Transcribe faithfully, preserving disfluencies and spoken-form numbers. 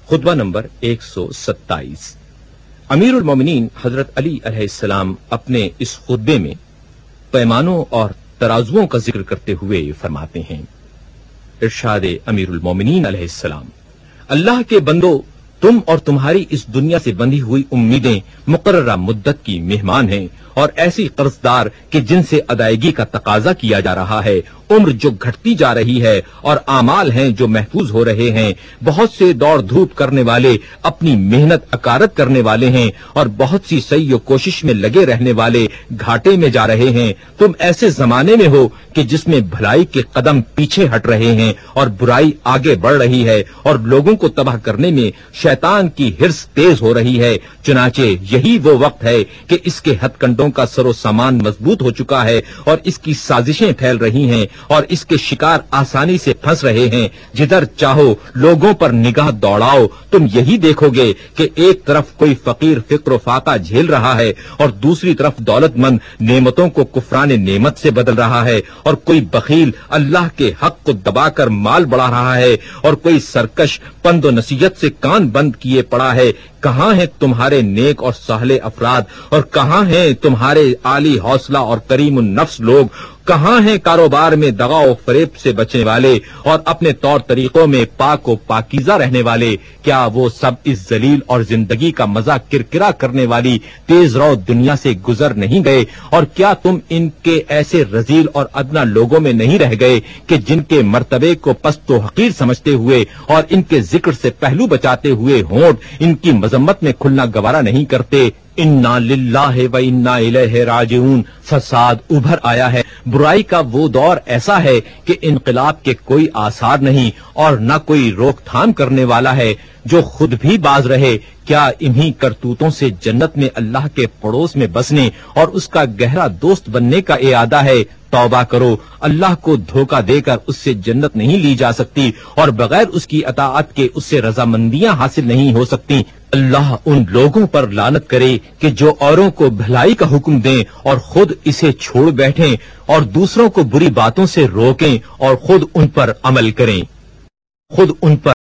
خطبہ نمبر ایک سو ستائیس۔ امیر المومنین حضرت علی علیہ السلام اپنے اس خطبے میں پیمانوں اور ترازوؤں کا ذکر کرتے ہوئے فرماتے ہیں، ارشاد امیر المومنین علیہ السلام: اللہ کے بندو، تم اور تمہاری اس دنیا سے بندھی ہوئی امیدیں مقررہ مدت کی مہمان ہیں اور ایسی قرض دار کہ جن سے ادائیگی کا تقاضا کیا جا رہا ہے، عمر جو گھٹتی جا رہی ہے اور اعمال ہیں جو محفوظ ہو رہے ہیں، بہت سے دوڑ دھوپ کرنے والے اپنی محنت اکارت کرنے والے ہیں اور بہت سی سعی و کوشش میں لگے رہنے والے گھاٹے میں جا رہے ہیں۔ تم ایسے زمانے میں ہو کہ جس میں بھلائی کے قدم پیچھے ہٹ رہے ہیں اور برائی آگے بڑھ رہی ہے اور لوگوں کو تباہ کرنے میں شیطان کی ہرس تیز ہو رہی ہے۔ چنانچہ یہی وہ وقت ہے کہ اس کے ہتھ کنڈوں کا سر و سامان مضبوط ہو چکا ہے اور اس کی سازشیں پھیل رہی ہیں اور اس کے شکار آسانی سے پھنس رہے ہیں۔ جدھر چاہو لوگوں پر نگاہ دوڑاؤ، تم یہی دیکھو گے کہ ایک طرف کوئی فقیر فقر و فاقہ جھیل رہا ہے اور دوسری طرف دولت مند نعمتوں کو کفران نعمت سے بدل رہا ہے، اور کوئی بخیل اللہ کے حق کو دبا کر مال بڑھا رہا ہے اور کوئی سرکش پند و نصیحت سے کان بند کیے پڑا ہے۔ کہاں ہیں تمہارے نیک اور صالح افراد، اور کہاں ہیں تمہارے عالی حوصلہ اور کریم النفس لوگ؟ کہاں ہیں کاروبار میں دغا و فریب سے بچنے والے اور اپنے طور طریقوں میں پاک و پاکیزہ رہنے والے؟ کیا وہ سب اس ذلیل اور زندگی کا مزہ کرکرا کرنے والی تیز رو دنیا سے گزر نہیں گئے؟ اور کیا تم ان کے ایسے رذیل اور ادنا لوگوں میں نہیں رہ گئے کہ جن کے مرتبے کو پست و حقیر سمجھتے ہوئے اور ان کے ذکر سے پہلو بچاتے ہوئے ہونٹ ان کی مذمت میں کھلنا گوارا نہیں کرتے؟ انا للہ و انا الیہ راجعون۔ فساد ابھر آیا ہے، برائی کا وہ دور ایسا ہے کہ انقلاب کے کوئی آثار نہیں اور نہ کوئی روک تھام کرنے والا ہے۔ جو خود بھی باز رہے، کیا انہی کرتوتوں سے جنت میں اللہ کے پڑوس میں بسنے اور اس کا گہرا دوست بننے کا ارادہ ہے؟ توبہ کرو، اللہ کو دھوکہ دے کر اس سے جنت نہیں لی جا سکتی اور بغیر اس کی اطاعت کے اس سے رضامندیاں حاصل نہیں ہو سکتی۔ اللہ ان لوگوں پر لعنت کرے کہ جو اوروں کو بھلائی کا حکم دیں اور خود اسے چھوڑ بیٹھیں اور دوسروں کو بری باتوں سے روکیں اور خود ان پر عمل کریں، خود ان پر